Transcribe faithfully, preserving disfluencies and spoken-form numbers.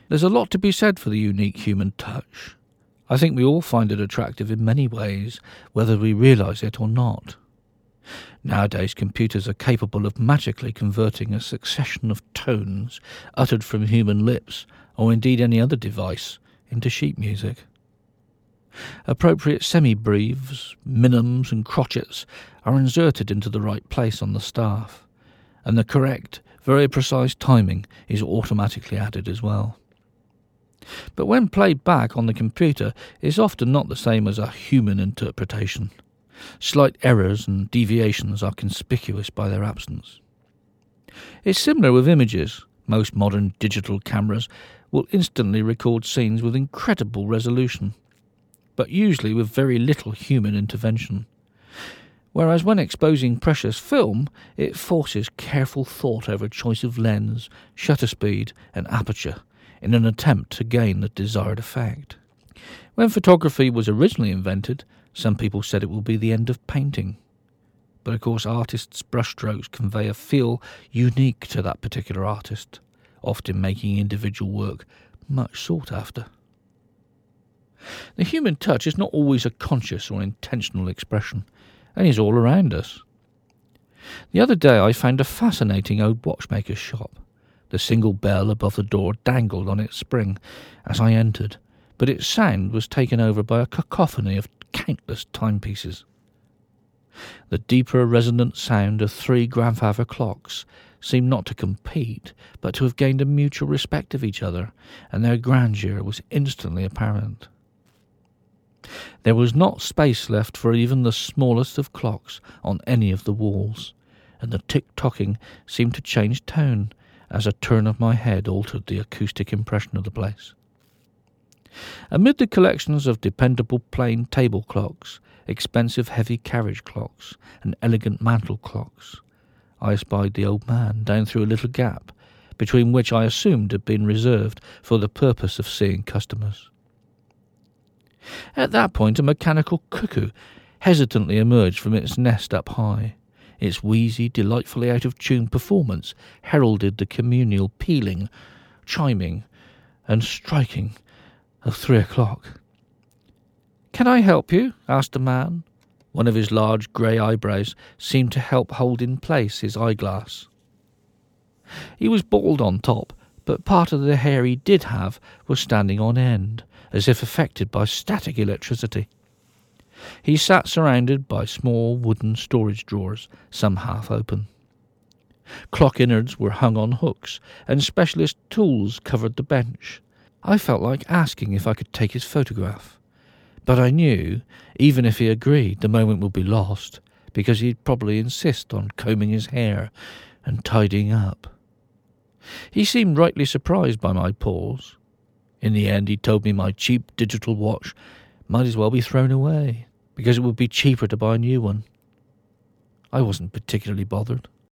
There's a lot to be said for the unique human touch. I think we all find it attractive in many ways, whether we realise it or not. Nowadays, computers are capable of magically converting a succession of tones uttered from human lips, or indeed any other device, into sheet music. Appropriate semi-breves, minims and crotchets are inserted into the right place on the staff, and the correct, very precise timing is automatically added as well. But when played back on the computer, it's often not the same as a human interpretation. Slight errors and deviations are conspicuous by their absence. It's similar with images. Most modern digital cameras will instantly record scenes with incredible resolution, but usually with very little human intervention. Whereas when exposing precious film, it forces careful thought over choice of lens, shutter speed and aperture in an attempt to gain the desired effect. When photography was originally invented, some people said it will be the end of painting. But of course artists' brushstrokes convey a feel unique to that particular artist, often making individual work much sought after. The human touch is not always a conscious or intentional expression, and is all around us. The other day I found a fascinating old watchmaker's shop. The single bell above the door dangled on its spring as I entered, but its sound was taken over by a cacophony of countless timepieces. The deeper resonant sound of three grandfather clocks seemed not to compete, but to have gained a mutual respect of each other, and their grandeur was instantly apparent. There was not space left for even the smallest of clocks on any of the walls, and the tick-tocking seemed to change tone as a turn of my head altered the acoustic impression of the place. Amid the collections of dependable plain table clocks, expensive heavy carriage clocks, and elegant mantel clocks, I espied the old man down through a little gap, between which I assumed had been reserved for the purpose of seeing customers. At that point a mechanical cuckoo hesitantly emerged from its nest up high. Its wheezy, delightfully out-of-tune performance heralded the communal pealing, chiming, and striking of three o'clock. "Can I help you?" asked the man. One of his large grey eyebrows seemed to help hold in place his eyeglass. He was bald on top, but part of the hair he did have was standing on end, as if affected by static electricity. He sat surrounded by small wooden storage drawers, some half open. Clock innards were hung on hooks, and specialist tools covered the bench. I felt like asking if I could take his photograph, but I knew, even if he agreed, the moment would be lost, because he'd probably insist on combing his hair and tidying up. He seemed rightly surprised by my pause. In the end, he told me my cheap digital watch might as well be thrown away, because it would be cheaper to buy a new one. I wasn't particularly bothered.